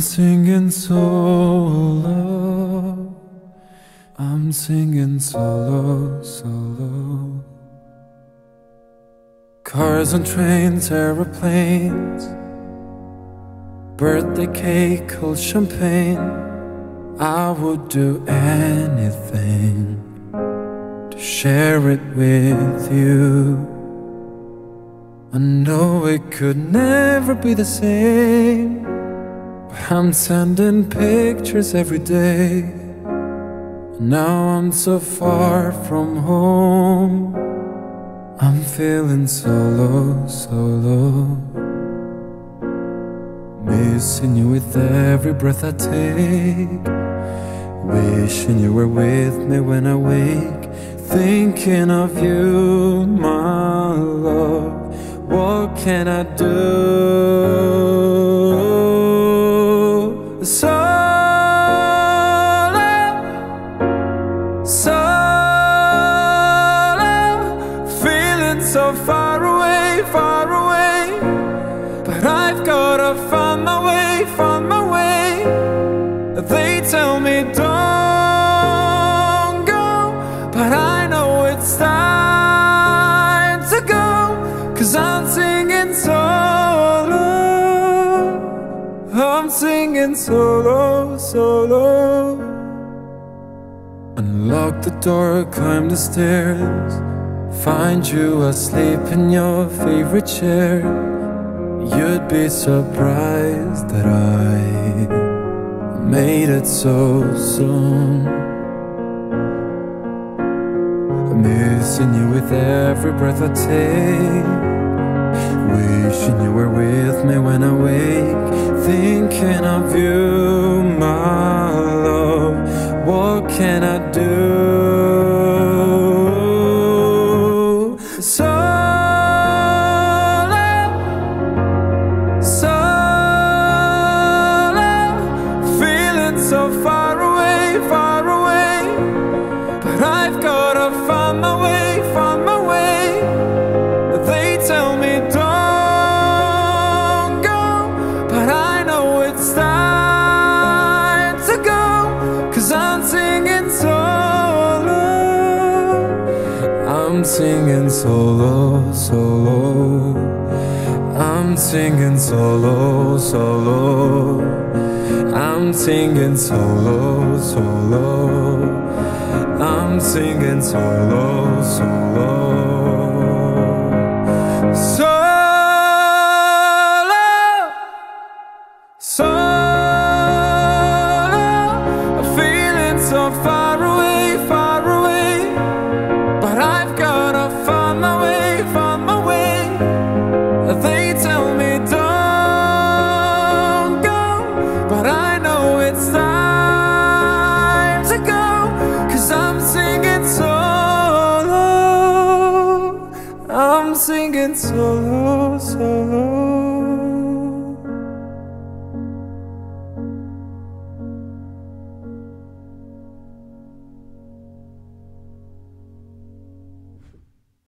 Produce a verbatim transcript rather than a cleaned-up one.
singing solo, I'm singing solo, solo. Cars and trains, aeroplanes, birthday cake, cold champagne. I would do anything to share it with you. I know it could never be the same, but I'm sending pictures every day. Now I'm so far from home, I'm feeling solo, solo. Missing you with every breath I take, wishing you were with me when I wake. Thinking of you, my love, what can I do? Solo, solo, feeling so far away, far away. But I've gotta find my way, find my way. They tell me don't go, but I know it's time to go. 'Cause I'm singing solo, I'm singing solo, solo. Unlock the door, climb the stairs, find you asleep in your favorite chair. You'd be surprised that I made it so soon. Missing you with every breath I take, wishing you were with me when I wake. Thinking of you, my love, what can I do? So so far away, far away. But I've gotta find my way, find my way. They tell me don't go, but I know it's time to go. 'Cause I'm singing solo, I'm singing solo, solo. I'm singing solo, solo. I'm singing solo, solo. I'm singing solo, solo.